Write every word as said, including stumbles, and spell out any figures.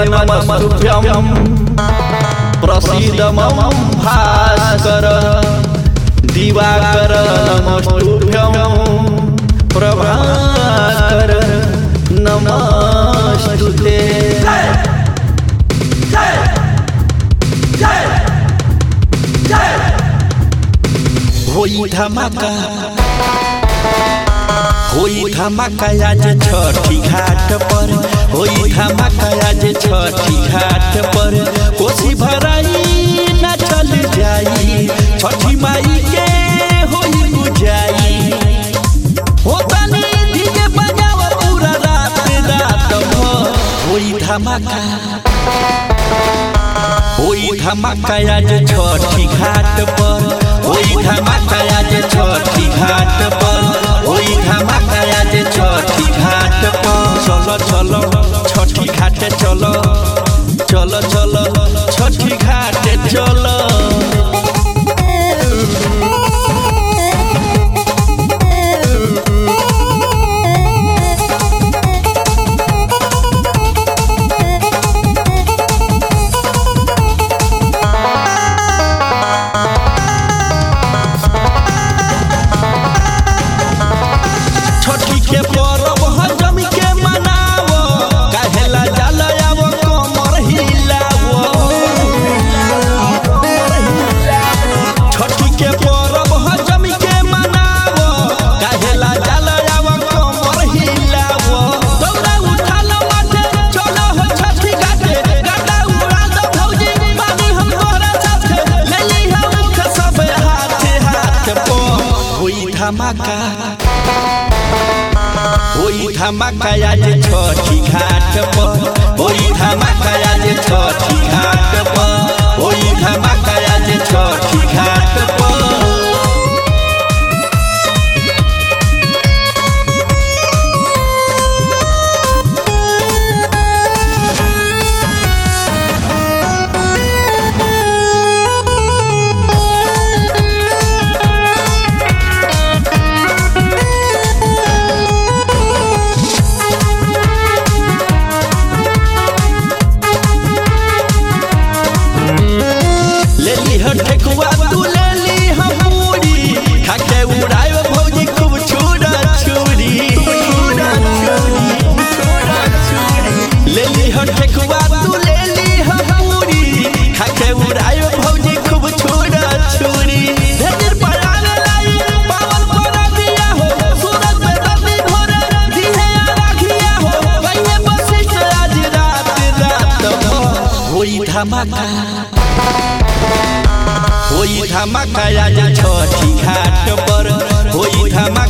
नमस्तुभ्यं प्रसीद मम भास्कर दिवाकर नमस्तुभ्यं प्रभाकर नमस्तुते। होई धमाका होई धमाका आज छठी घाट पर, होई धमाका आज छठी घाट पर। कोसी भराई न चल जाई, छठी माई के होई बुझाई। होता नी डीजे बजावा पूरा रात रात भर। होई धमाका होई धमाका आज छठी घाट पर, होई धमाका आज छठी घाट पर, होई धमाका आज छठी घाट पर। चलो चलो छठी घाट चलो, चलो चलो छठी घाट चलो। धमाका होई धमाका आज छठी घाट पर, होई धमाका आज छठी घाट पर, होई धमाका आज छठी घाट पर। ठेकुआ तू ले ली हम पूरी, खाके उड़ायो भौजी खूब छुरा छुरी। ले ली हम ठेकुआ तू ले ली हम पूरी, खाके उड़ायो भौजी खूब छुरा छुरी। ढेर पड़ाने लाई पावन पर दिया हो, सूरज में रवि भोरे दिहे राखिया हो। कहिए बसिस आज रात रात होई धमाका होई धमाका आज छठी घाट पर, होई धमाका